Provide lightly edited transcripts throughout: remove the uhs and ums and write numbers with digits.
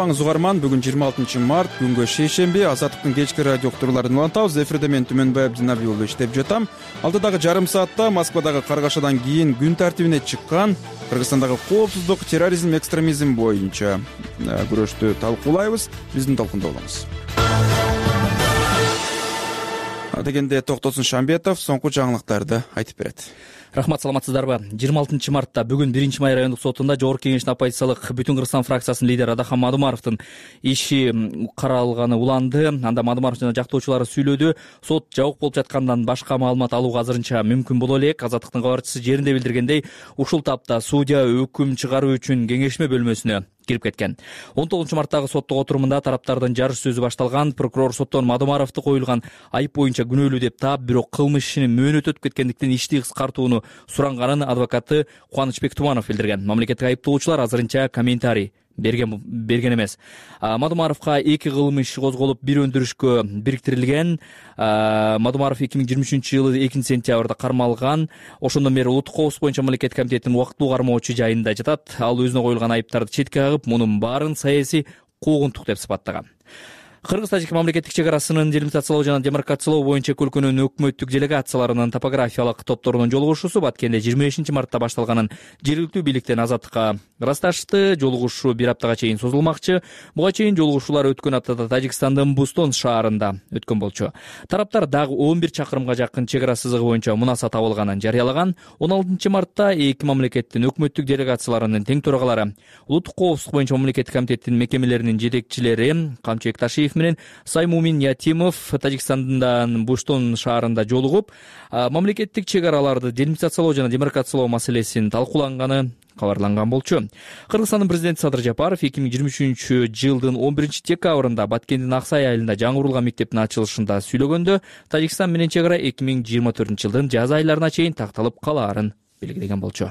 саламаңыз угарман. Бүгүн 26 март, күнгө шейшемби. Азаттыктын кечки радио уктурууларын улантабыз. Эфирде мен Түмөнбай Абдинабий уулу иштеп жатам. Алдыдагы жарым саатта Москвадагы каргашадан кийин күн тартибине чыккан Кыргызстандагы коопсуздук, терроризм, экстремизм боюнча күрөштү талкуулайбыз. Биздин талкунда болуңуз. Дегенде Токтосун Шамбетов соңку жаңылыктарды айтып берет. Рахмат, саламатсыздарбы? 26 мартта бүгүн 1 май райондук сотунда Жогорку Кеңештин оппозициялык Бүтүн Кыргызстан фракциясынын лидери Адахан Мадумаровдун иши каралганы уланды. Анда Мадумаров жана жактоочулары сүйлөдү. Сот жабык болуп жаткандан башка маалымат алууга азырынча мүмкүн боло элек. Азаттыктын кабарчысы жеринде билдиргендей, ушул тапта судья өкүм чыгаруу үчүн кеңешме бөлмөсүнө кирип кеткен. 19 марттагы соттук отурумунда тараптардын жарыш сөзү башталган. Прокурор соттон Мадумаровду коюлган айып боюнча күнөөлүү деп таап, бирок кылмыш ишин мөөнөт өтүп кеткендиктен ишти кыскартууну суранганын адвокаты Кубанычбек Туманов билдирген. Мамлекеттик айыптоочулар азырынча комментарий берген эмес. Мадумаровго 2 кылмыш козголуп, бир өндүрүшкө бириктирилген. Мадумаров 2023-жылы 2-сентябрда кармалган. Ошондон бери улуттук коопсуздук боюнча мамлекеттик комитеттин убактылуу кармоочу жайында жатат. Ал өзүнө коюлган айыптарды четке кагып, мунун баарын саясий куугунтук деп сыпаттаган. Кыргыз-Тажик мамлекеттик чек арасынын делимитациялоо жана демаркациялоо боюнча өлкөнүн өкмөттүк делегацияларынын топографиялык топторунун жолугушуусу Баткенде 25 мартта башталганын жергиликтүү бийликтен азаттыкка ырасташты. Жолугушуу 1 аптага чейин созулмакчы. Буга чейин жолугушуулар өткөн аптада Тажикстандын Бустон шаарында өткөн болчу. Тараптар дагы 11 чакырымга жакын чек ара сызыгы боюнча мунаса табылганын жарыялаган. 16 мартта эки мамлекеттин өкмөттүк делегацияларынын тең төрагалары, улуттук коопсуздук боюнча мамлекеттик комитеттин мекемелеринин жетекчилери Камчыбек Ташиев менен Саймумин Ятимов Тажикстандан Буштон шаарында жолугуп, мамлекеттик чек араларды делимитациялоо жана демаркациялоо маселесин талкууланганы кабарланган болчу. Кыргызстандын президенти Садыр Жапаров 2023-жылдын 11-декабрында Баткендин Аксай айылында жаңы курулган мектептин ачылышында сүйлөгөндө, Тажикстан менен чек ара 2024-жылдын жаз айларына чейин такталып калаарын белгилеген болчу.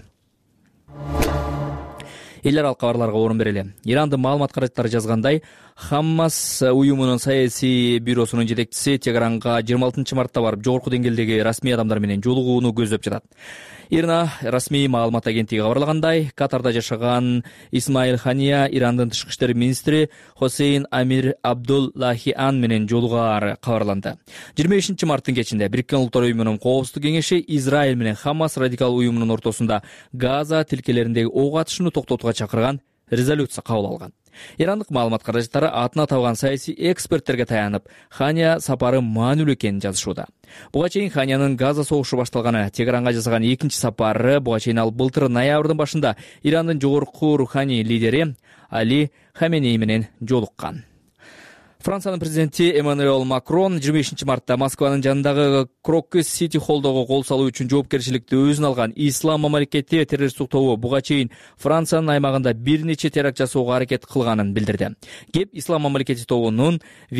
Эл аралык кабарларга орун берели. Ирандын маалымат каражаттары жазгандай, Хаммас уюмунун саясий бюросунун жетекчиси Тегеранга 26 мартта барып, жогорку деңгээлдеги расмий адамдар менен жолугууну көздөп жатат. Ирна расмий маалымат агенттиги кабарлагандай, Катарда жашаган Исмаил Хания Ирандын тышкы иштер министри Хосейн Амир Абдуллахиан менен жолугаары кабарланды. 25 марттын кечинде Бириккен Улуттар уюмунун коопсуздук кеңеши Израиль менен Хаммас радикал уюмунун ортосунда Газа тилкелериндеги ок атышууну токтотууга чакырган резолюция кабыл алган. Ирандык маалымат каражаттары атына табган саясий эксперттерге таянып, Хания сапары маанилүү экенин жазышууда. Буга чейин Ханиянын Газа согушу башталганы, Тегеранга жасаган экинчи сапары, буга чейин ал былтыр ноябрдын башында Ирандын жогорку руханий лидери Али Хаменей менен жолуккан. Франциянын президенти Эммануэль Макрон 25 мартта Москванын жанындагы Крокус Сити холлдогу кол салуу үчүн жоопкерчиликти өзүнө алган Ислам мамлекети террористтик тобу буга чейин Франциянын аймагында бир нече теракт жасоого аракет кылганын билдирди. Кеп Ислам мамлекети тобунун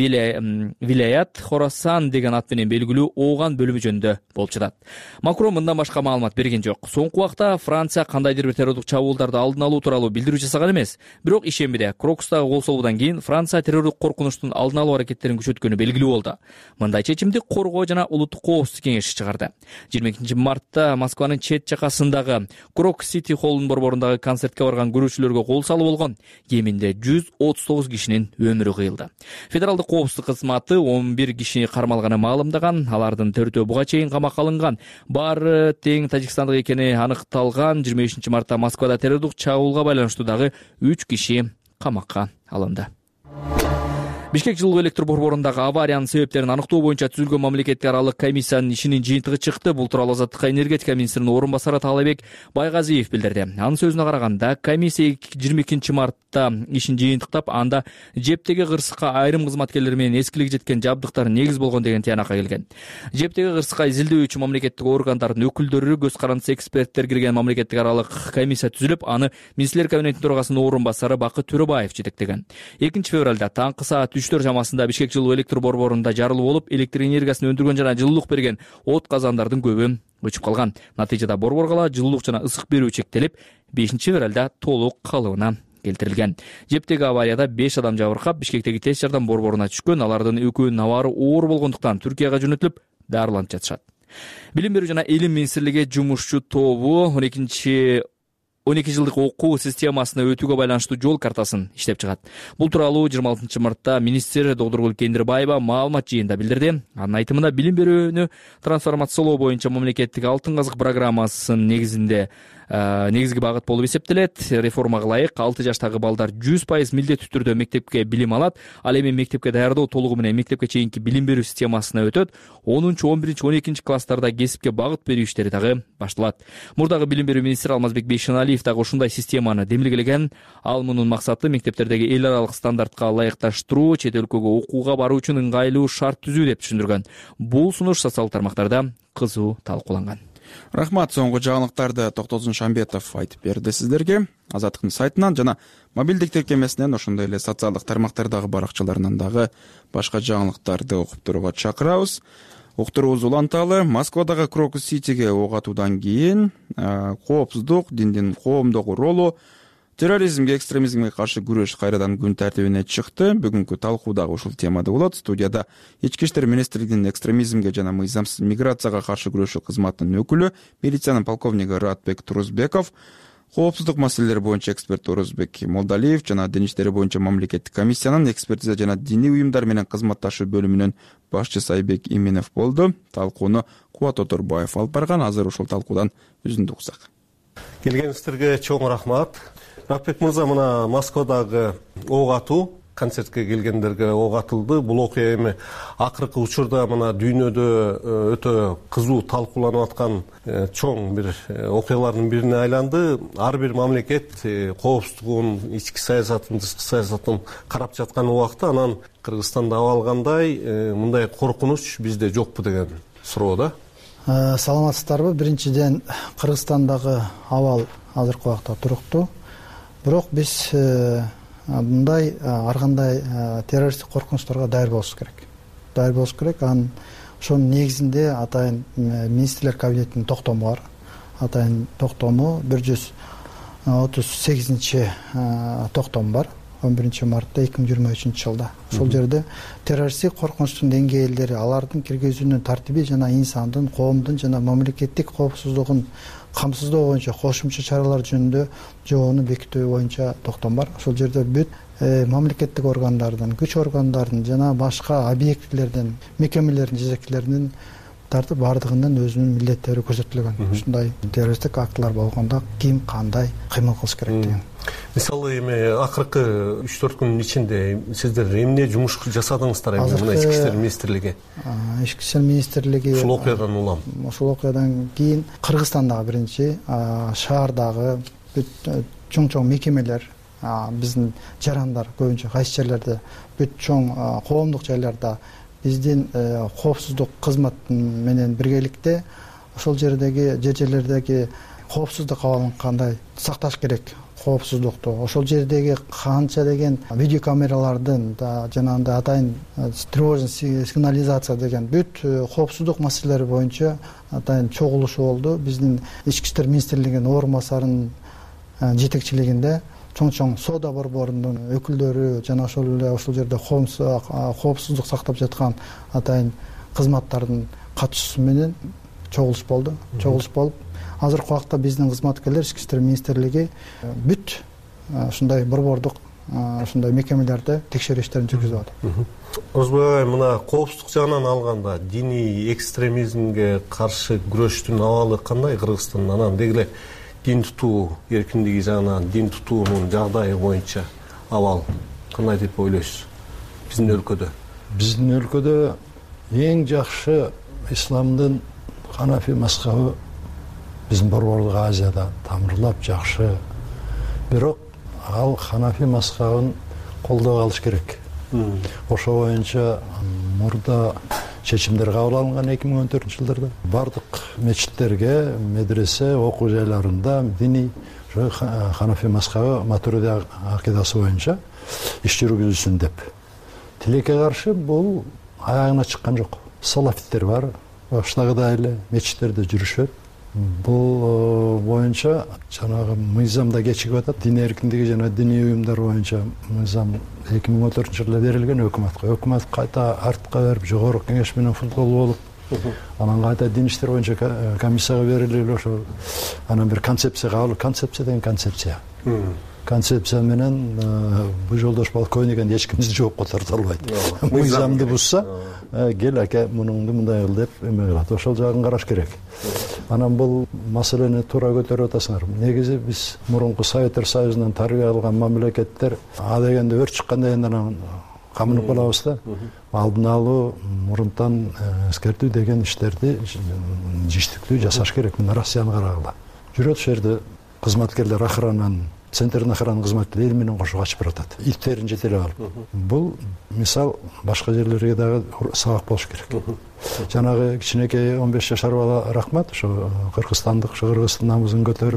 Вилаят Хорасан деген ат менен белгилүү ооган бөлүмү жөнүндө болуп жатат. Макрон мындан башка маалымат берген жок. Соңку убакта Франция кандайдыр бир террорлук чабуулдарды алдын алуу тууралуу билдирүү жасаган эмес. Бирок ишембиде Крокустагы кол салуудан кийин Франция террорлук коркунучтун алдын алуу аракеттерин күчөткөнү белгилүү болду. Мындай чечимди Коргоо жана улуттук коопсуздук кеңеши чыгарды. 22 мартта Москванын чет жакасындагы Крокус Сити холлунун борборундагы концертке барган көрүүчүлөргө кол салуу болгон. Кеминде 139 кишинин өмүрү кыйылды. Федералдык коопсуздук кызматы 11 кишини кармалганы маалымдаган. Алардын 4-өө буга чейин камакка алынган. Баары тең тажикстандык экени аныкталган. 25 мартта Москвада террорлук чабуулга байланыштуу дагы 3 киши камакка алынды. Бишкек жылуу электр борборундагы авариянын себептерин аныктоо боюнча түзүлгөн мамлекеттик аралык комиссиянын ишинин жыйынтыгы чыкты. Бул тууралуу Азаттыкка энергетика министринин орун басары Таалайбек Байгазиев билдирди. Анын сөзүнө караганда, комиссия 22 мартта ишин жыйынтыктап, анда жептеги кырсыкка айрым кызматкерлер менен эскилиги жеткен жабдыктар негиз болгон деген тыянакка келген. Жептеги кырсыкка изилдөө үчүн мамлекеттик органдардын өкүлдөрү, көз карандысы эксперттер кирген мамлекеттик аралык комиссия түзүлүп, аны министрлер кабинетинин төрагасынын орун басары Бакыт Төрөбаев жетектеген. 2 февралда таңкы саат 3 жамасында Бишкек жылуу электр борборунда жарылуу болуп, электр энергиясын өндүргөн жана жылуулук берген от казандардын көбү өчүп калган. Натыйжада борборго жылуулук жана ысык берүү чектелип, 5 февралда толук калыбына келтирилген. Жептеги аварияда 5 адам жабыркап, Бишкектеги тез жардам борборуна түшкөн. Алардын экөөнүн абары оор болгондуктан Түркияга жөнөтүлүп, дарыланып жатышат. Билим берүү жана илим министрлиги жумушчу тобу 12 12 жылдык окуу системасына өтүүгө байланыштуу жол картасын иштеп чыгат. Бул тууралуу 26 мартта министр Долдургүл Кендирбаева маалымат жыйынында билдирди. Анын айтымында билим берүүнү трансформациялоо боюнча мамлекеттик алтын казык программасынын негизги багыт болуп эсептелет. Реформага ылайык 6 жаштагы балдар 100% милдеттүү түрдө мектепке билим алат. Ал эми мектепке даярдоо толугу менен мектепке чейинки билим берүү системасына өтөт. 10, 11, 12 класстарда кесипке багыт берүү иштери дагы башталат. Мурдагы билим берүү министри Алмазбек Бейшеналиев дагы ушундай системаны демилгелеген. Ал мунун максаты мектептердеги эл аралык стандартка ылайыкташтыруу, чет өлкөгө окууга баруу үчүн ыңгайлуу шарт түзүү деп түшүндүргөн. Бул сунуш социалдык тармактарда кызуу талкууланган. Рахмат. Соңку жаңылыктарды Токтозун Шамбетов айтып берди сиздерге. Азаттыктын сайтынан жана мобилдик тиркемесинен, ошондой эле социалдык тармактардагы баракчаларынан дагы башка жаңылыктарды окуп турууга чакырабыз. Уктуруубуз уланталы. Москвадагы Крокус-Ситиге ок атуудан кийин коопсуздук, диндин коомдогу ролу, терроризмге, экстремизмге каршы күрөш кайрадан күн тартибине чыкты. Бүгүнкү талкуу дагы ушул темада болот. Студияда Ички иштер министрлигинин экстремизмге жана мыйзамсыз миграцияга каршы күрөшүү кызматынын өкүлү, милициянын полковниги Ратбек Турузбеков, коопсуздук маселелери боюнча эксперт Орозбек Молдалиев жана дин иштери боюнча мамлекеттик комиссиянын экспертиза жана диний уюмдар менен кызматташуу бөлүмүнүн башчысы Айбек Именов болду. Талкууну Кубат Оторбаев алып барган. Азыр ушул талкуудан үзүндү уксак. Келгениңиздерге чоң рахмат. Ратбек мырза, мына Москвадагы ок атуу, концертке келгендерге ок атылды. Бул окуя эми акыркы учурда мына дүйнөдө өтө кызуу талкууланып аткан чоң бир окуялардын бирине айланды. Ар бир мамлекет коопсуздугун, ички саясатын, тышкы саясатын карап жаткан убакта анан Кыргызстанда абал кандай, мындай коркунуч бизде жокпу деген суроо да. Саламатсыздарбы? Биринчиден, Кыргызстандагы абал азыркы убакта туруктуу. Бирок биз мындай ар кандай террористтик коркунучтарга даяр болушубуз керек. Ошонун негизинде атайын министрлер кабинетинин токтому бар. Атайын токтому 138 токтом бар. 11 мартта 2023 жылда. Ошол жерде террористтик коркунучтун деңгээлдери, алардын киргизүүнүн тартиби жана инсандын, коомдун жана мамлекеттик коопсуздугун камсыздоо боюнча кошумча чаралар жөнүндө жобону бекитүү боюнча токтом бар. Ошол жерде бүт мамлекеттик органдардын, күч органдардын жана башка объектилердин, мекемелердин жетекчилеринин тартып бардыгынын өзүнүн милдеттери көрсөтүлгөн. Ушундай террористтик актылар болгондо ким кандай кыймыл кылыш керек деген. Мисалы эми акыркы 3-4 күнүн ичинде сиздер эмне жумуш жасадыңыздар эми мына Ички иштер министрлиги? Ички иштер министрлиги ушул окуядан улам. Ушул окуядан кийин Кыргызстандагы биринчи шаардагы бүт чоң мекемелер, биздин жарандар көбүнчө кайсы жерлерде, бүт чоң коомдук жайларда биздин коопсуздук кызмат менен биргеликте ошол жерлердеги коопсуздук абалын кандай сакташ керек, коопсуздукту, ошол жердеги канча деген видеокамералардын жанагындай атайын тревожный сигнализация деген бүт коопсуздук маселелери боюнча атайын чогулушу болду. Биздин Ички иштер министрлигинин орун басарынын жетекчилигинде чоң соода борборунун өкүлдөрү жана ошол жерде коопсуздук сактап жаткан атайын кызматтардын катышуусу менен чогулуш болду. Чогулуш болуп, азыркы убакта биздин кызматкерлер Ички иштер министрлиги бүт ушундай борбордук ушундай мекемелерде текшерүү иштерин жүргүзүп атат. Орозбек, мына коопсуздук жагынан алганда диний экстремизмге каршы күрөштүн абалы кандай Кыргызстанда? Анан деги эле дин тутуу эркиндиги жагынан, дин тутуунун жагдайы боюнча абал кандай деп ойлойсуз биздин өлкөдө? Биздин өлкөдө эң жакшы исламдын Ханафи мазхабы биздин Борборлук Азияда тамырлап жакшы. Бирок ал Ханафи мазхабын колдоп алыш керек. Ошо боюнча мурда чечимдер кабыл алынган 2014 жылдарда. Бардык мечиттерге, медресе, окуу жайларында диний Ханафи мазхабы Матуриди акидасы боюнча иш жүргүзүлсүн деп. Тилекке каршы бул аягына чыккан жок. Салафиттер бар, башлагыдай эле мечиттерде жүрүшөт. Бул боюнча жанагы мыйзамда кечигип атат. Дин эркиндиги жана диний уюмдар боюнча мыйзам 2014 жылда берилген өкмөткө. Өкмөт кайта артка берип, жогорку кеңеш менен футбол болуп, Анан кайта дин иштер боюнча комиссияга берилип эле ошо анан бир концепция кабыл. Концепция деген концепция менен бул жолдош полковник эч кимди жооп которто албайт. Мыйзамды бузса, кел аке мунуңду мындай кыл деп эме кылат. Ошол жагын караш керек. Анан бул маселени туура көтөрүп атасыңар. Негизи биз мурунку Советтер Союзунан тарбия алган мамлекеттер а дегенде өрт чыкканда анан камынып калабыз да. Алдын алуу, мурунтан эскертүү деген иштерди жиштиктүү жасаш керек. Мына Россияны карагыла. Жүрөт жерде кызматкерлер охрананын центрдин охрана кызматкерлери эл менен кошо качып баратат. Иттерин жетелеп алып. Бул мисал башка жерлерге дагы сабак болуш керек. Жанагы кичинекей 15 жашар бала рахмат, ошо кыргызстандык, ошо кыргыздын намысын көтөрүп,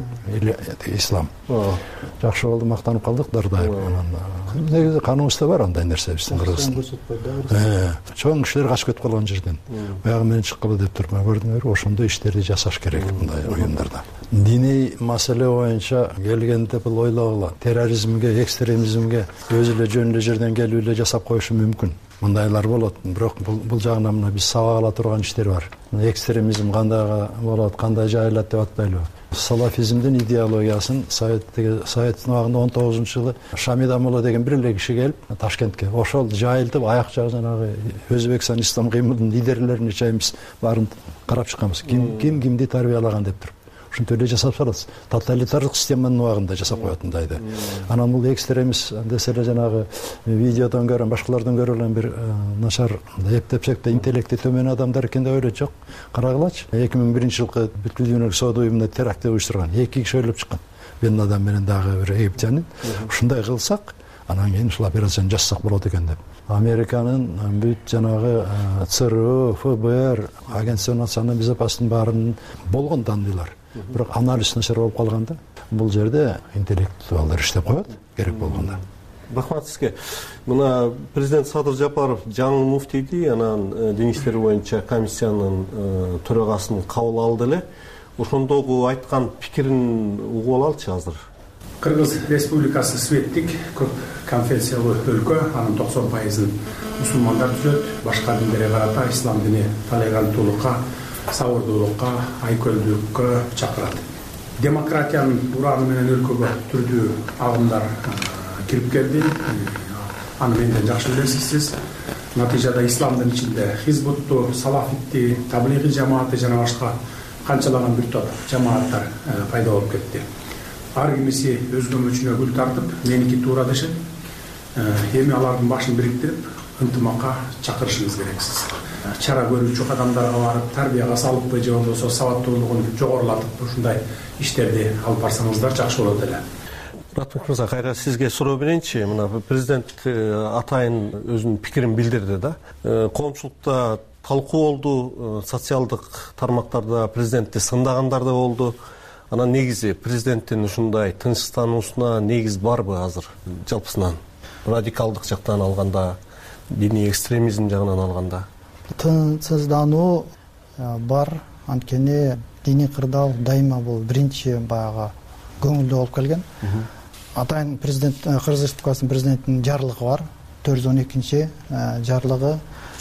ислам. Жакшы болду, мактанып калдык дардайып. Негизи каныбызда бар андай нерсе биздин Кыргызстанда. Чоң кишилер качып кетип калган жерден. Буягы менен чыккыла деп туруп көрдүңөрбү? Ошондой иштерди жасаш керек мындай уюмдарда. Диний маселе боюнча келгенде бул ойлогула, терроризмге, экстремизмге өзү эле жөн эле жерден келип эле жасап коюшу мүмкүн. Мындайлар болот, бирок бул жагынан мына биз сабак ала турган иштер бар. Экстремизм кандай болот, кандай жайылат деп атпайлыбы? Салафизмдин идеологиясын Советтин убагында 19-жылы Шамида Мулла деген бир эле киши келип Ташкентке ошол жайылтып аяк жагы жанагы Өзбекстан ислам кыймылынын лидерлерин чейинбиз баарын карап чыкканбыз. Ким кимди тарбиялаган деп туруп. Ушинтип эле жасап салат. Тоталитардык системанын убагында жасап коетундайды. Анан бул экстремист десе эле жанагы видеодон көрөн, башкалардан көрөлгөн бир начар эптепсек да интеллекти төмөн адамдар экен деп ойлойт. Жок, карагылачы. 2001-жылкы бүткүл дүйнөлүк соода уюмуна теракт уюштурган 2 киши өлүп чыккан. Бен адам менен дагы бир египтянин. Ушундай кылсак, анан кийин ушул операцияны жасасак болот экен деп. Американын бүт жанагы ЦРУ, ФБР, Агентство национальной безопасности баарын болгон таандыйлар. Бирок анализ начар болуп калганда, бул жерде интеллектуалдар иштеп коет керек болгондо. Рахмат сизге. Мына президент Садыр Жапаров жаңы муфтийди, анан дин иштери боюнча комиссиянын төрагасын кабыл алды эле. Ошондогу айткан пикирин угуп алалычы азыр. Кыргыз Республикасы светтик көп конфессиялуу өлкө, анын 90% мусулмандар түзөт. Башка диндерге карата ислам дини толеранттуулукка, сабырдуулукка, айкөлдүккө чакырат. Демократиянын ураны менен өлкөгө түрдүү агымдар кирип келди. Аны менден жакшы билесиз. Натыйжада исламдын ичинде Хизбутту, Салафитти, Таблиги жамааты жана башка канчалаган бир топ жамааттар пайда болуп кетти. Ар кимиси өз көмөчүнө гүл тартып, меники туура дешет. Эми алардын башын бириктирип, ынтымакка чакырышыбыз керексиз. Чара көрүүчү адамдарга барып, тарбияга салыппы же болбосо сабаттуулугун жогорулатып, ушундай иштерди алып барсаңыздар жакшы болот эле. Ратмик мырза, кайра сизге суроо берейинчи. Мына президент атайын өзүнүн пикирин билдирди да. Коомчулукта талкуу болду, социалдык тармактарда президентти сындагандар да болду. Анан негизи президенттин ушундай тынчтануусуна негиз барбы азыр жалпысынан? Радикалдык жактан алганда, диний экстремизм жагынан алганда. Тынчсыздануу бар, анткени диний кырдаал дайыма бул биринчи баягы көңүлдүү болуп келген. Атайын президент Кыргыз Республикасынын президентинин жарлыгы бар. 412 жарлыгы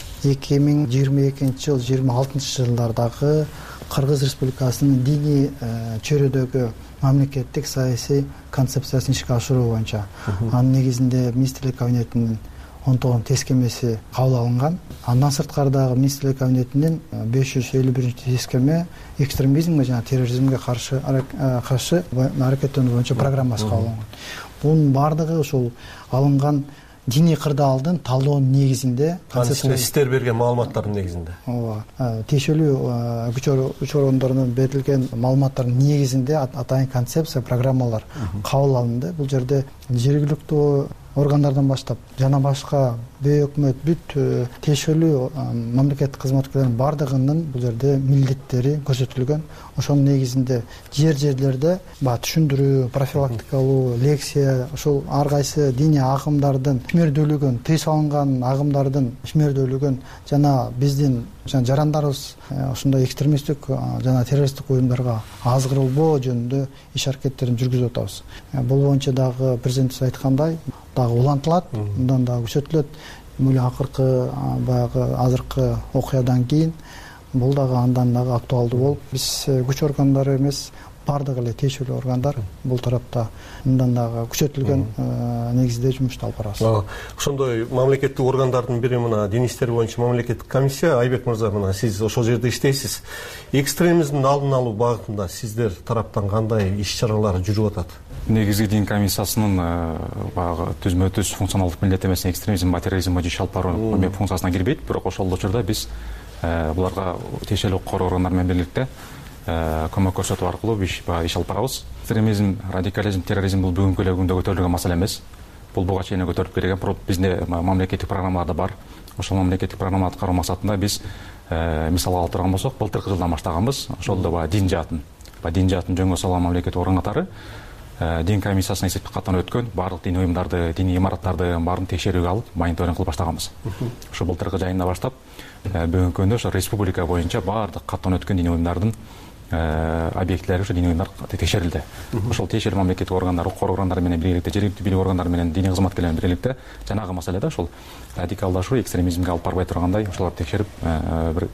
2022 жыл 26 жылдардагы Кыргыз Республикасынын диний чөйрөдөгү мамлекеттик саясий концепциясын ишке ашыруу боюнча. Анын негизинде министрлер кабинетинин 19 тескемеси кабыл алынган. Андан сырткары министрлер кабинетинин 551-тескеме экстремизмге жана терроризмге каршы аракеттенүү боюнча программасы кабыл алынган. Бунун бардыгы ушул алынган диний кырдаалдын талоонун негизинде, сиздер берген маалыматтардын негизинде. Ооба, тиешелүү күч орондорунун берилген маалыматтардын негизинде атайын концепция, программалар кабыл алынды. Бул жерде жергиликтүү органдардан баштап жана башка өкмөт бүт тиешелүү мамлекеттик кызматкерлердин бардыгынын бул жерде милдеттери көрсөтүлгөн. Ошонун негизинде жерлерде түшүндүрүү, профилактикалуу лекция, ошол ар кайсы диний агымдардын ишмердүүлүгүн, тыйым салынган агымдардын ишмердүүлүгүн жана биздин жарандарыбыз ошондой экстремисттик жана террористтик уюмдарга азгырылбоо жөнүндө иш аракеттерин жүргүзүп атабыз. Бул боюнча дагы президент айткандай дагы улантылат, мындан дагы күчөтүлөт. Мули акыркы баягы азыркы окуядан кийин бул дагы андан дагы актуалдуу болуп, биз күч органдары эмес, бардык эле тиешелүү органдар бул тарапта мындан дагы күчөтүлгөн негизде жумушту алып барабыз. Ошондой мамлекеттик органдардын бири мына дин иштери боюнча мамлекеттик комиссия. Айбек мырза, мына сиз ошол жерде иштейсиз. Экстремизмдин алдын алуу багытында сиздер тараптан кандай иш-чаралар жүрүп атат? Негизги дин комиссиясынын баягы түзмө-түз функционалдык милдеттемесине экстремизм, терроризм боюнча иш алып баруу функциясына кирбейт, бирок ошол учурда биз буларга тиешелүү короо органдары менен бирликте көмөк көрсөтүү аркылуу иш алып барабыз. Экстремизм, радикализм, терроризм бул бүгүнкү эле күндө көтөрүлгөн маселе эмес. Бул буга чейин көтөрүлүп келген, бизде мамлекеттик программалар да бар. Ошол мамлекеттик программаларды кароо максатында биз мисалга алып турган болсок, былтыркы жылдан баштаганбыз. Ошол да дин жаатын жөнгө салган мамлекеттик орган катары дин комиссиясына эсептик каттан өткөн баардык дини уюмдарды, дини имараттарды баарын текшерүүгө алып, мониторинг кылып баштаганбыз. Ошо былтыркы жайында баштап бүгүнкү күндө ошо республика боюнча баардык каттан өткөн дини уюмдардын объектилери, ошо дини уюмдар текшерилди. Ошол тиешелүү мамлекеттик органдар, укук органдары менен биргеликте, жергиликтүү бийлик органдары менен дини кызматкерлер менен биргеликте жанагы маселеде ошол радикалдашуу, экстремизмге алып барбай тургандай ошолорду текшерип бир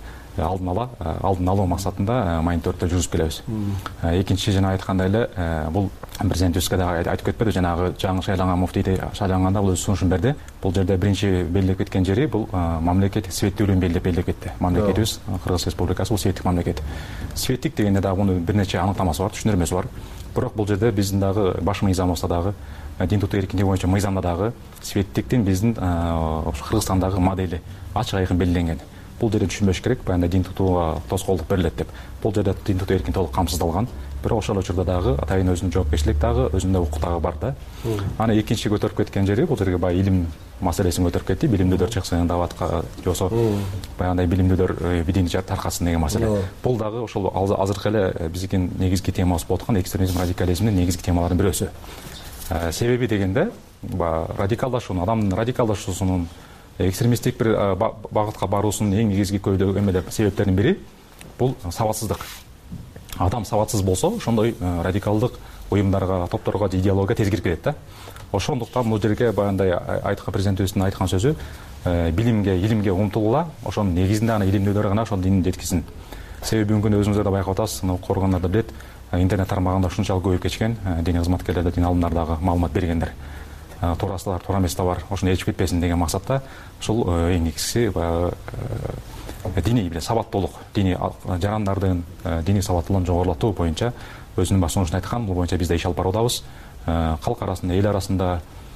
алдын алуу максатында мониторингдер жүргүзүп келебиз. Экинчи жана айткандай эле бул президентибизге да айтып кетпеди, жанагы жаңы шайланган муфтийди шайланганда бул өз сунушун берди. Бул жерде биринчи белгилеп кеткен жери бул мамлекет светтүүлүгүн белгилеп кетти. Мамлекетибиз Кыргыз Республикасы бул светтик мамлекет. Светтик дегенде дагы мунун бир нече аныктамасы бар, түшүндүрмөсү бар. Бирок бул жерде биздин дагы баш мыйзамыбызда дагы дин тутуу эркиндиги боюнча мыйзамда дагы светтиктин биздин Кыргызстандагы модели ачык айкын белгиленген. Бул жерде түшүнбөш керек, баягы дин тутууга тоскоолдук берилет деп. Бул жерде дин тутуу эркин толук камсыздалган. Бирок ошол учурда дагы атайын өзүнүн жоопкерчилик дагы, өзүнүн укук дагы бар да. Аны экинчи көтөрүп кеткен жери бул жерге баягы илим маселесин көтөрүп кетти. Билимдүүлөр чыксын даватка, жосо баягындай билимдүүлөр дин таркасын деген маселе. Бул дагы ошол азыркы эле биздин негизги темабыз болуп аткан экстремизм, радикализмдин негизги темаларынын бирөөсү. Себеби дегенде радикалдашуунун, адамдын радикалдашуусунун экстремисттик бир багытка баруусунун эң негизги көйдөк себептеринин бири бул сабатсыздык. Адам сабатсыз болсо, ошондой радикалдык уюмдарга, топторго, идеологияга тез кирип кетет да. Ошондуктан бул жерге баягындай президентибиздин айткан сөзү билимге, илимге умтулула, ошонун негизинде аны илимдүүлөр гана ошол динди жеткизсин. Себеби бүгүнкү күндө өзүңүздөр да байкап атасыз, укук органдар да билет, интернет тармагында ушунчалык көбөйүп кеткен, дини кызматкерлер, дин алымдар дагы маалымат бергендер. Туурасы туура эмеси да бар, ошону ээрчип кетпесин деген максатта ушул эң негизгиси диний сабаттуулук, диний жарандардын диний сабаттуулугун жогорулатуу боюнча өзүнүн сунушун айткан. Бул боюнча биз да иш алып баруудабыз. Калк арасында, эл арасында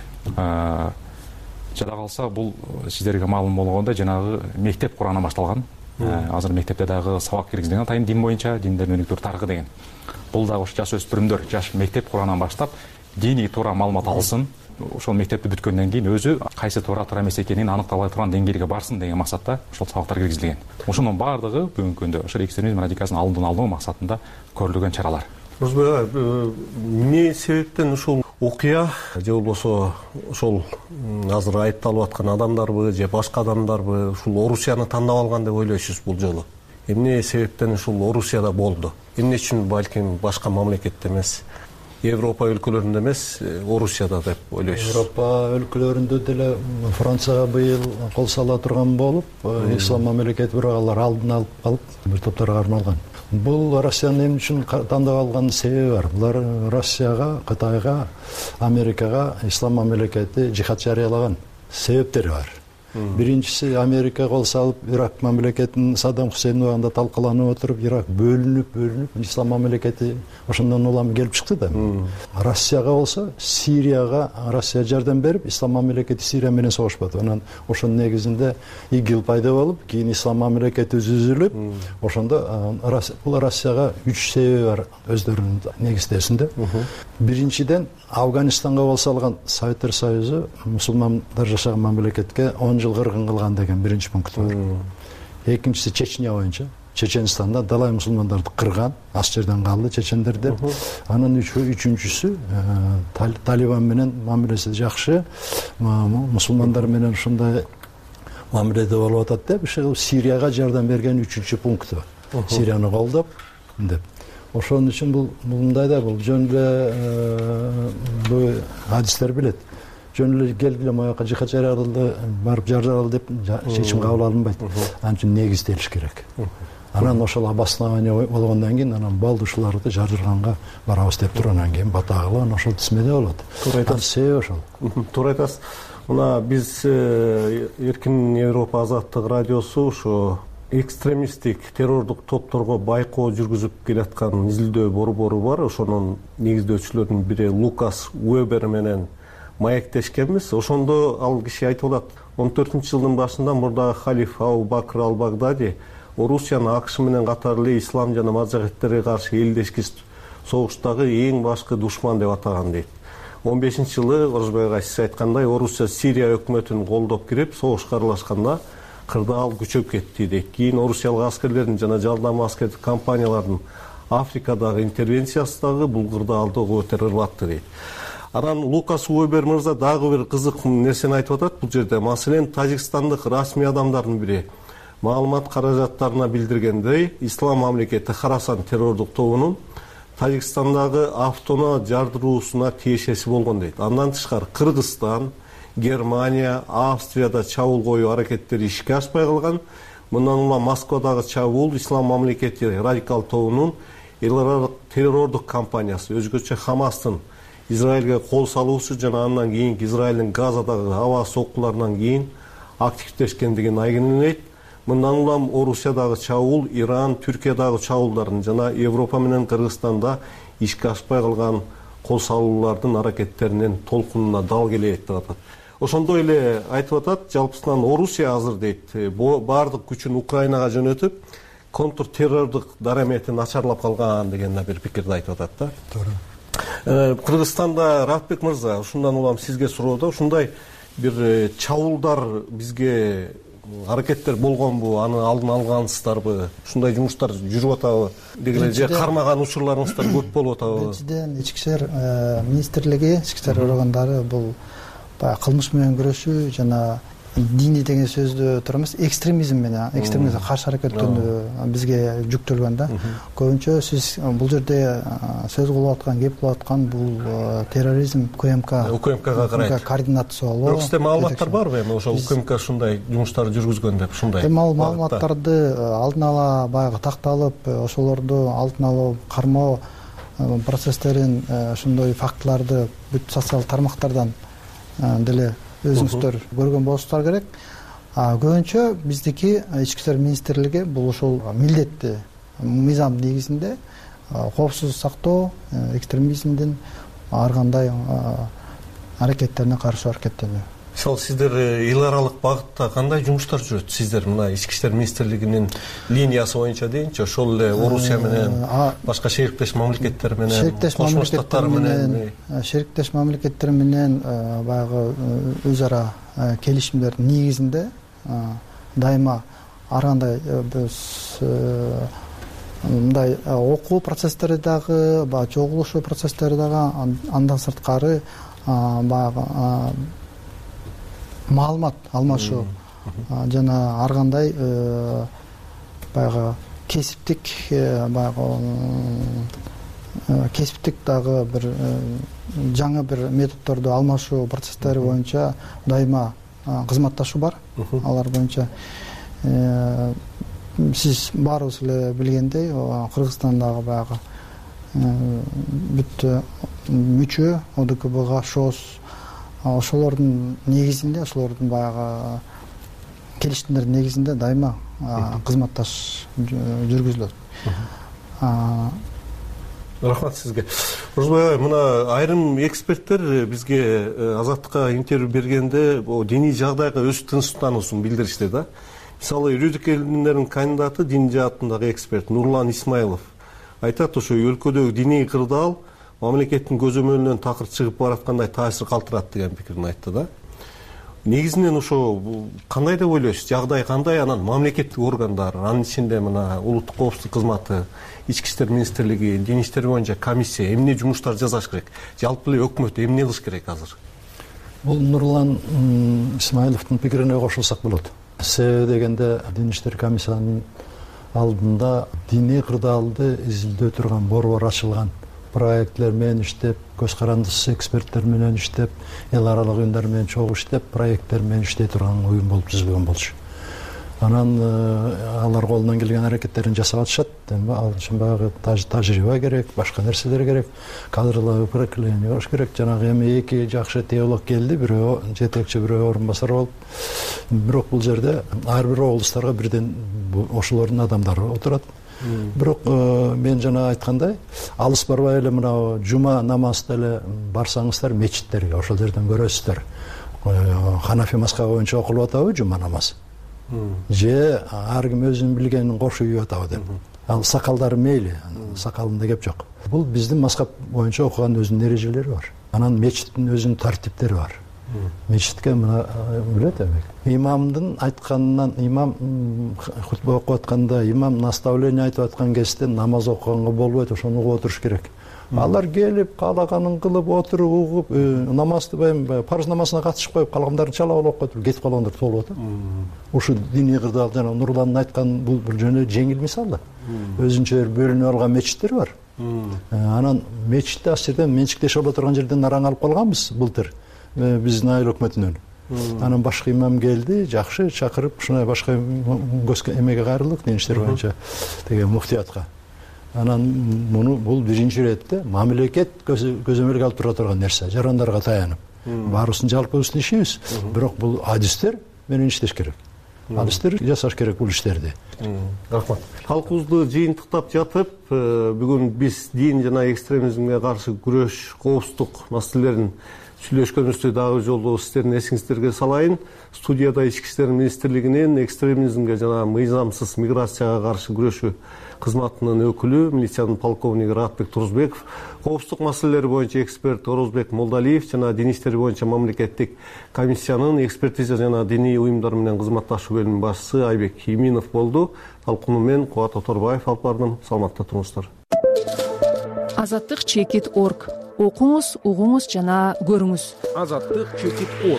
жада калса бул сиздерге маалым болгондой жанагы мектеп курандан башталган. Азыр мектепте дагы сабак киргизилген атайын дин боюнча, диндердин өнүктүрүү тарыхы деген. Бул дагы жаш өспүрүмдөр жаш мектеп курандан баштап диний туура маалымат алсын. Ошол мектепти бүткөндөн кийин өзү кайсы туура эмес экенин аныкталбай турган деңгээлге барсын деген максатта ошол сабактар киргизилген. Ошонун баардыгы бүгүнкү күндө ошол экстремизм, радикализмдин алдын алуу максатында көрүлгөн чаралар. Эмне себептен ушул окуя же болбосо ошол азыр айыпталып аткан адамдарбы же башка адамдарбы ушул Орусияны тандап алган деп ойлойсуз бул жолу? Эмне себептен ушул Орусияда болду? Эмне үчүн балким башка мамлекетте эмес, Европа өлкөлөрүндө эмес, Орусияда деп ойлойсуз? Европа өлкөлөрүндө деле Францияга быйыл кол сала турган болуп, ислам мамлекети бирок алар алдын алып калып бир топторго арналган. Бул Россияны эмне үчүн тандап алган себеби бар. Булар Россияга, Кытайга, Америкага ислам мамлекети жихад жарыялаган себептери бар. Биринчиси, Америка кол салып Ирак мамлекетин Саддам Хусейн убагында талкаланып отуруп, Ирак бөлүнүп ислам мамлекети ошондон улам келип чыкты да. Россияга болсо Сирияга Россия жардам берип, ислам мамлекети Сирия менен согушпады. Анан ошонун негизинде ИГИЛ пайда болуп, кийин ислам мамлекети түзүлүп, ошондо бул Россияга 3 себеби бар өздөрүнүн негиздесинде. Биринчиден, Афганистанга кол салган Советтер Союзу мусулмандар жашаган мамлекетке 10 жыл кыргын кылган деген биринчи пункт бар. Экинчиси Чечня боюнча. Чеченстанда далай мусулмандарды кырган, аш жерден калды чечендер деп. Анын үчүнчүсү Талибан менен мамилеси жакшы, мусулмандар менен ушундай мамиледе болуп атат деп, Сирияга жардам берген үчүнчү пункту. Сирияны колдоп деп. Ошон үчүн бул мындай да, бул жөн эле бул хадистер билет. Жөн эле келгиле мояка жихад жарыялды, барып жаралды деп чечим кабыл алынбайт. Анын үчүн негизделиш керек. Анан ошол обоснование болгондон кийин анан балды ушуларды жардырганга барабыз деп туруп анан кийин батагыла анан ошол тизмеде болот. Туура айтасыз. Себеби ошол. Туура айтасыз. Мына биз Эркин Европа азаттык радиосу ошо экстремисттик террордук топторго байкоо жүргүзүп келаткан изилдөө борбору бар. Ошонун негиздөөчүлөрүнүн бири Лукас Уэбер менен маектешкенбиз. Ошондо ал киши айтып атат, 14-жылдын башында мурдагы халиф Абу Бакр ал-Багдади Орусияны АКШ менен катар эле ислам жана мажахеттерге каршы элдешкис согуштагы эң башкы душман деп атаган дейт. 15-жылы Орозбек ага сиз айткандай Орусия Сирия өкмөтүн колдоп кирип согушка аралашканда кырдаал күчөп кетти дейт. Кийин орусиялык аскерлердин жана жалдама аскердик компаниялардын Африкадагы интервенциясы дагы бул кырдаалды өтө ырбатты дейт. Анан Лукас Уэбер мырза дагы бир кызык нерсени айтып атат бул жерде. Маселен, Тажикстандык расмий адамдардын бири маалымат каражаттарына билдиргендей, Ислам мамлекети Харасан террордук тобунун Тажикстандагы автоунаа жардыруусуна тиешеси болгон дейт. Андан тышкары Кыргызстан, Германия, Австрияда чабуул коюу аракеттери ишке ашпай калган. Мындан улам Москвадагы чабуул Ислам мамлекети радикал тобунун эл аралык террордук компаниясы, өзгөчө Хамастын Израилге кол салуусу жана андан кийинки Израилдин Газадагы аба соккуларынан кийин активдешкендигин айгинелейт. Мындан улам Орусиядагы чабуул, Иран, Түркиядагы чабуулдардын жана Европа менен Кыргызстанда ишке ашпай калган кол салуулардын аракеттеринин толкунуна дал келет деп атат. Ошондой эле айтып атат, жалпысынан Орусия азыр дейт, баардык күчүн Украинага жөнөтүп, контур террордук дарамети начарлап калган деген бир пикирди айтып атат да. Туура. Кыргызстанда Рафбек мырза, ушундан улам сизге суроодо, ушундай бир чабуулдар бизге аракеттер болгонбу, аны алдын алгансыздарбы? Ушундай жумуштар жүрүп атабы? Деген же кармаган учурларыңыздар көп болуп атабы? Биринчиден ички иштер министрлиги, ички иштер органдары бул кылмыш менен күрөшүү жана диний деген сөздү туура эмес, экстремизм менен, экстремизмге каршы аракеттенүү бизге жүктөлгөн да. Көбүнчө сиз бул жерде сөз кылып аткан, кеп кылып аткан бул терроризм УКМКга карайт. Координат соолу. Бирок сизде маалыматтар барбы эми ошол УКМК ушундай жумуштарды жүргүзгөн деп ушундай? Эми ал маалыматтарды алдын ала баягы такталып, ошолорду алдын алуу, кармоо процесстерин, ошондой фактыларды бүт социалдык тармактардан деле өзүңүздөр көргөн болушуңуздар керек. Көбүнчө биздики ички иштер министрлиги бул ошол милдетти мыйзам негизинде коопсуздук сактоо, экстремизмдин ар кандай аракеттерине каршы аракеттенүү. Ошол сиздер эл аралык багытта кандай жумуштар жүрөт? Сиздер мына ички иштер министрлигинин линиясы боюнча дейинчи, ошол эле Орусия менен, башка шериктеш мамлекеттер менен, Кошмо Штаттар менен, шериктеш мамлекеттер менен баягы өз ара келишимдердин негизинде дайыма ар кандай биз мындай окуу процесстери дагы, чогулушуу процесстери дагы, андан сырткары баягы маалымат алмашуу жана ар кандай баягы кесиптик дагы бир жаңы бир методдорду алмашуу процесстери боюнча дайыма кызматташуу бар. Алар боюнча сиз баарыбыз эле билгендей, Кыргызстандагы баягы бүт мүчө ОДКБга, ШОС ошолордун негизинде, ошолордун баягы келишимдердин негизинде дайыма кызматташ жүргүзүлөт. Рахмат сизге. Орозбек, мына айрым эксперттер бизге Азаттыкка интервью бергенде диний жагдайга өз тынчтануусун билдиришти да. Мисалы, юридик илимдердин кандидаты, дин жаатындагы эксперт Нурлан Исмаилов айтат, ошо өлкөдөгү диний кырдаал мамлекеттин көзөмөлүнөн такыр чыгып бараткандай таасир калтырат деген пикирин айтты да. Негизинен ошо кандай деп ойлойсуз? Жагдай кандай? Анан мамлекеттик органдар, анын ичинде мына улуттук коопсуздук кызматы, ички иштер министрлиги, дин иштери боюнча комиссия эмне жумуштар жасаш керек? Жалпы эле өкмөт эмне кылыш керек азыр? Бул Нурлан Исмаиловдун пикирине кошулсак болот. Себеби дегенде дин иштер комиссиянын алдында диний кырдаалды изилдөө турган борбор ачылган. Проектлер менен иштеп, көз карандысыз эксперттер менен иштеп, эл аралык уюмдар менен чогуу иштеп, проекттер менен иштей турган уюм болуп түзүлгөн болчу. Анан алар колунан келген аракеттерин жасап атышат. Ал үчүн баягы тажрыйба керек, башка нерселер керек, кадрлар укрепление болуш керек. Жанагы эми эки жакшы теолог келди, бирөө жетекчи, бирөө орун басар болуп. Бирок бул жерде ар бир облустарга бирден ошолордун адамдары отурат. Бирок мен жана айткандай, алыс барбай эле мына жума намазды эле барсаңыздар мечиттерге, ошол жерден көрөсүздөр. Ханафи мазхабы боюнча окулуп атабы жума намаз? Же ар ким өзүнүн билгенин кошуп үйүп атабы деп. Ал сакалдары мейли, сакалында кеп жок. Бул биздин мазхаб боюнча окуган өзүнүн эрежелери бар. Анан мечиттин өзүнүн тартиптери бар. Мечитке мына билет эми. Имамдын айтканынан, имам хутба окуп атканда, имам наставление айтып аткан кезде намаз окуганга болбойт, ошону угуп отуруш керек. Алар келип, каалаганын кылып, отуруп, угуп, намазды баягы парыз намазына катышып коюп, калгандарын чалап алып коюп, кетип калгандар толуп атат. Ушу диний кырдаал жана Нурландын айткан бул бир жөнү жеңил мисал да. Өзүнчө бөлүнүп алган мечиттер бар. Анан мечитте ал жерден менчиктешип ала турган жерден араң алып калганбыз былтыр. Биздин айыл өкмөтүнөн. Анан башкы имам келди, жакшы чакырып, ушундай башка эмеге кайрылдык, дин иштери боюнча деген муфтиятка. Анан бул биринчи иретте мамлекет көзөмөлгө алып тура турган нерсе, жарандарга таянып. Баарыбыздын жалпыбыздын ишибиз, бирок бул адистер менен иштеш керек. Адистер жасаш керек бул иштерди. Рахмат. Калкыбызды жыйынтыктап жатып, бүгүн биз дин жана экстремизмге каршы күрөш, коопсуздук маселелерин сүйлөшкөнүздү дагы жолу сиздердин эсиңиздерге салайын. Студияда Ички иштер министрлигинин экстремизмге жана мыйзамсыз миграцияга каршы күрөшүү кызматынын өкүлү, милициянын полковниги Ратбек Турузбеков, коопсуздук маселелери боюнча эксперт Орозбек Молдалиев жана дин иштери боюнча мамлекеттик комиссиянын экспертиза жана диний уюмдар менен кызматташуу бөлүмүнүн башчысы Айбек Иминов болду. Талкууну мен Кубат Оторбаев алып бардым. Саламатта туруңуздар. Азаттык чекит.org. Окуңуз, угуңуз жана көрүңүз. Азаттык чекит.org.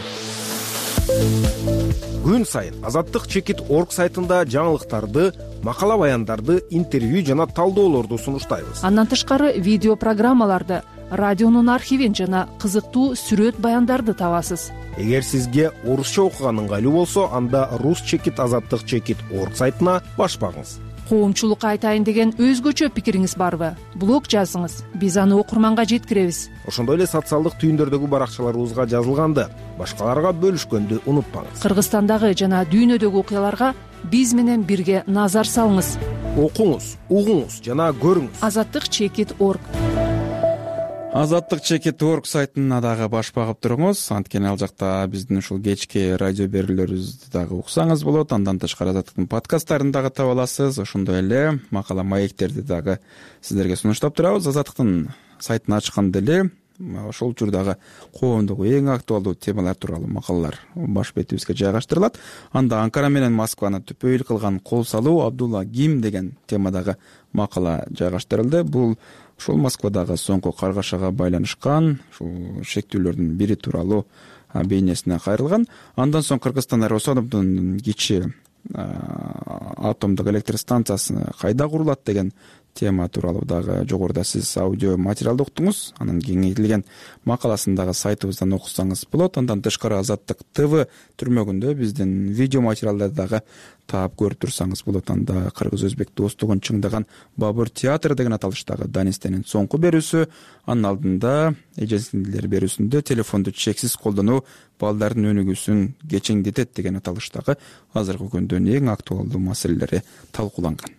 Күн сайын Азаттык чекит.org сайтында жаңылыктарды, макала баяндарды, интервью жана талдоолорду сунуштайбыз. Андан тышкары видео программаларды, радионун архивин жана кызыктуу сүрөт баяндарды табасыз. Эгер сизге орусча окуган ыңгайлуу болсо, анда рус чекит азаттык чекит.org сайтына баш багыңыз. Коомчулукка айтайын деген өзгөчө пикириңиз барбы? Блог жазыңыз, биз аны окурманга жеткиребиз. Ошондой эле социалдык түйүндөрдөгү баракчаларыбызга жазылганды, башкаларга бөлүшкөндү унутпаңыз. Кыргызстандагы жана дүйнөдөгү окуяларга биз менен бирге назар салыңыз. Окуңуз, угуңуз жана көрүңүз. Азаттык чекит.org. Азаттык чекит.org сайтына дагы баш багып туруңуз. Анткени ал жакта биздин ушул кечки радио берүүлөрүбүздү дагы уксаңыз болот. Андан тышкары Азаттыктын подкасттарын дагы таба аласыз. Ошондой эле макала маектерди дагы сиздерге сунуштап турабыз. Азаттыктын сайтын ачканда эле ошол учурдагы коомдогу эң актуалдуу темалар тууралуу макалалар баш бетибизге жайгаштырылат. Анда Анкара менен Москваны түпөйүл кылган кол салуу Абдулла Гим деген темадагы макала жайгаштырылды. Бул ушул Москвадагы соңку каргашага байланышкан ушул шектүүлөрдүн бири тууралуу бейнесине кайрылган. Андан соң Кыргызстан Росатомдун кичи атомдук электр станциясы кайда курулат деген тема тууралуу дагы жогоруда сиз аудио материалды уктуңуз. Анын кеңейтилген макаласын дагы сайтыбыздан окусаңыз болот. Андан тышкары Азаттык ТВ түрмөгүндө биздин видео материалдарды дагы таап көрүп турсаңыз болот. Анда кыргыз-өзбек достугун чыңдаган Бабур театры деген аталыштагы Данистенин соңку берүүсү, анын алдында эжесиндилер берүүсүндө телефонду чексиз колдонуу балдардын өнүгүүсүн кечеңдетет деген аталыштагы азыркы күндүн эң актуалдуу маселелери талкууланган.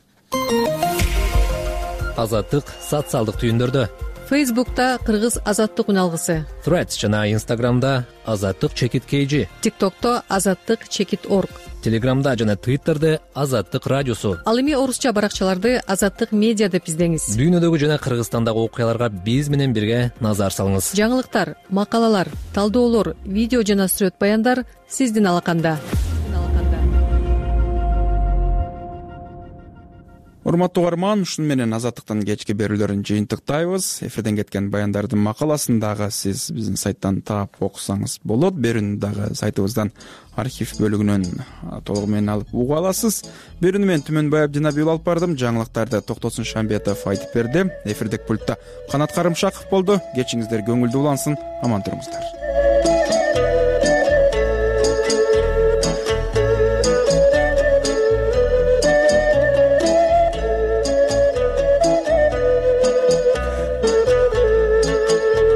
Азаттык социалдык түйүндөрдө. Фейсбукта Кыргыз азаттык үналгысы. Threads жана Инстаграмда Азаттык чекит KG. ТикТокто Азаттык чекит.org. Телеграмда жана Твиттерде Азаттык радиосу. Ал эми орусча баракчаларды Азаттык медиа деп издеңиз. Дүйнөдөгү жана Кыргызстандагы окуяларга биз менен бирге назар салыңыз. Жаңылыктар, макалалар, талдоолор, видео жана сүрөт баяндар сиздин алаканда. Урматтуу угарман, ушун менен Азаттыктын кечки берүүлөрүн жыйынтыктайбыз. Эфирден кеткен баяндардын макаласын дагы сиз биздин сайттан таап окусаңыз болот. Берүүнү дагы сайтыбыздан архив бөлүгүнөн толугу менен алып угуп аласыз. Берүүнү мен Түмөнбай Абдинабиев алып бардым. Жаңылыктарды Токтосун Шамбетов айтып берди. Эфирдик пультта Канат Карымшаков болду. Кечиңиздер көңүлдүү улансын. Аман туруңуздар.